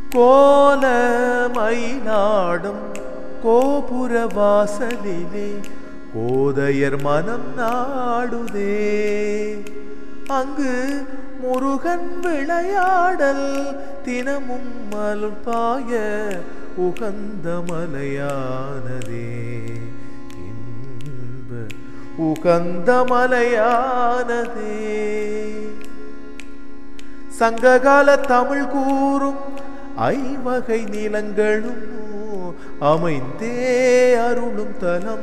கோல மயிலாடும் கோபுர வாசலிலே கோதையர் மனம் நாடுதே. அங்கு முருகன் விளையாடல் தினமும் மலர்பாய உகந்த மலையானதே. இன்ப உகந்த மலையானதே. சங்ககால தமிழ் கூறும் ஐவகை நிலங்களும் அமைந்தே அருளும் தலம்.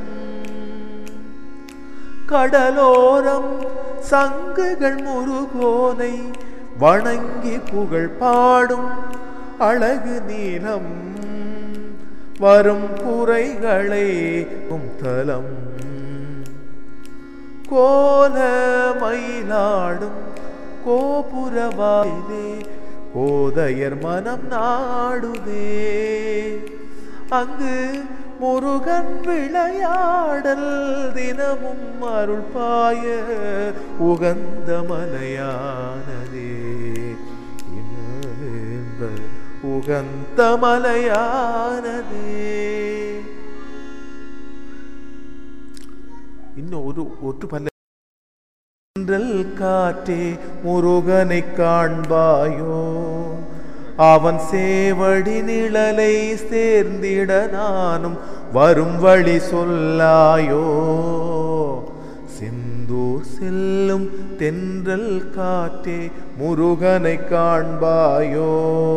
கடலோரம் சங்குகள் முருகோனை வணங்கி புகழ் பாடும் அழகு நீலம் வரும் குறைகளை தலம். கோல மயிலாடும் கோபுரவாயிலே கோதையர் மனம் நாடுதே. அங்கு முருகன் விளையாடல் தினமும் அருள் பாய உகந்த மலையானதே. உகந்த மலையானதே. இன்னும் ஒற்று பல்ல காற்றே முருகனை காண்பாயோ, அவன் சேவடி நிழலை சேர்ந்திட நானும் வரும் வழி சொல்லாயோ. செந்தூர் செல்லும் தென்றல் காற்றே முருகனை காண்பாயோ.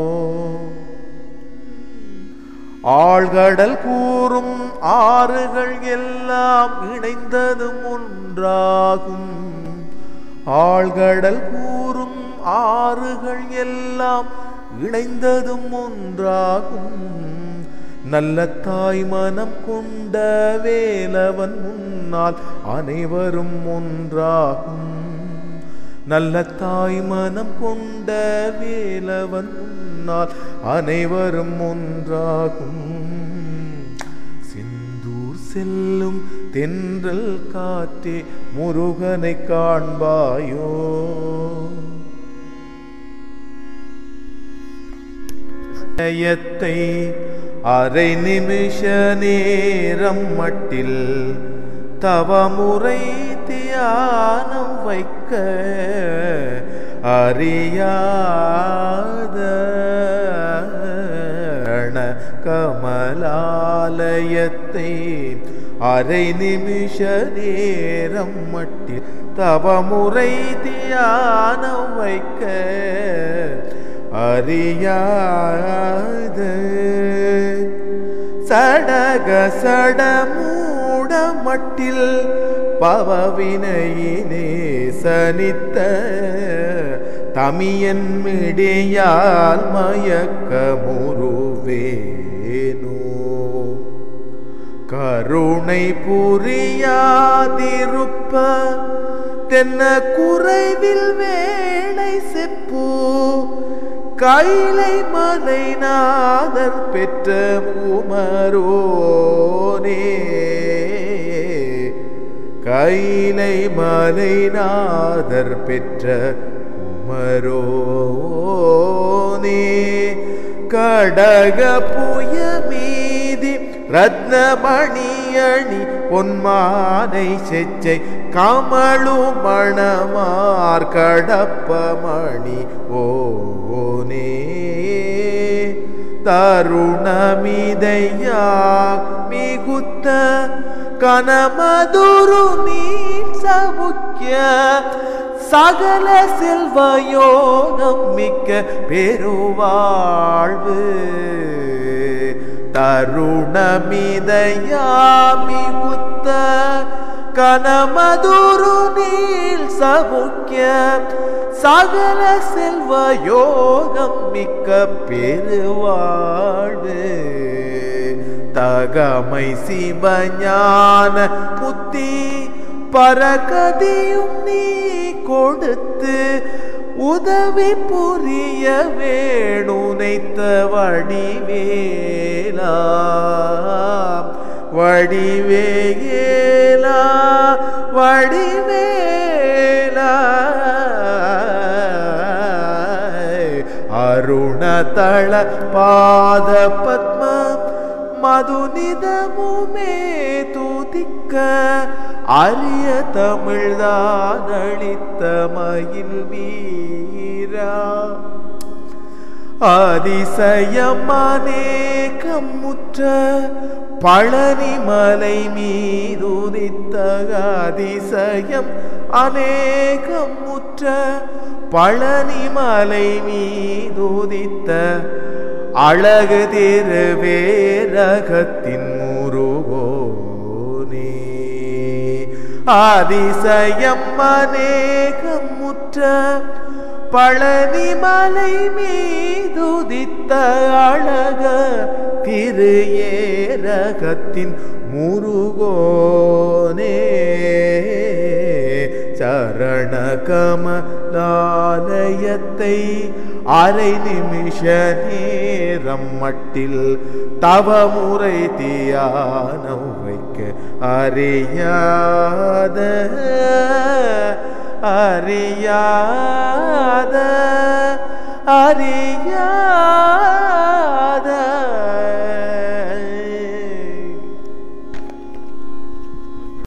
ஆழ்கடல் கூறும் ஆறுகள் எல்லாம் இணைந்ததும் ஒன்றாகும். ஆழ்கடல் கூறும் ஆறுகள் எல்லாம் இணைந்ததும் ஒன்றாகும். நல்ல தாய் மனம் கொண்ட வேலவன் முன்னால் அனைவரும் ஒன்றாகும். நல்ல தாய் மனம் கொண்ட வேலவன் முன்னால் அனைவரும் ஒன்றாகும். செந்தூர் செல்லும் தென்றல் காற்றே முருகனை காண்பாயோ. அரை நிமிஷ நேரம் மட்டில் தவமுறை தியானம் வைக்க அறியாத கமலாலயத்தை அரை நிமிஷ நேரம் மட்டில் தவமுறை தியானம் வைக்க அறியாத சடக சடமூட மட்டில் பவவினையினே சனித்த தமியன் மிடியால் மயக்க முருவேனோ. கருணை புரியாதிருப்ப தென்ன குறைவில் வேளை செப்பு கைலை மலைநாதர் பெற்ற உமரோனே. கைலை மலைநாதர் பெற்ற உமரோனே. கடக புய மீதி ரத்னமணியணி பொன்மானை செச்சை கமழு மணமார் கடப்பமணி ஓனே. தருணமிதையா மிகுத்த கனமதுரு நீர் சமுக்கிய சகல செல்வயோகம் மிக்க பெருவாழ்வு. தருணமிதையா மிகுத்த கனமதுரு நீல் சமுக்கிய சகல செல்வயோகம் மிக்க பெருவாழ்வு. தகமை சிவஞான புத்தி பரகதியும் நீ கொடுத்து உதவி புரிய வேணுனைத்த வடிவேலா. வடிவேலா வடிவேலா அருணதள பாத பத்ம மதுநிதமுமே துதிக்க அரிய தமிழ்தான் அளித்த மயில் வீரா அதிசயம் அநேகம் முற்ற பழனிமலை மீதுதித்த அதிசயம் அநேகம் முற்ற பழனிமலை மீதுதித்த அழகு திருவேரகத்தின் முருகோனே அதிசயம் அநேகம் முற்ற பழனிமலை மீதுதித்த அழக திரு ஏரகத்தின் முருகோனே சரண கமலாலயத்தை அரை நிமிஷ நேரம் மட்டில் தவமுறை தியானம் வைக்க அறியாத அறியாத அறியாத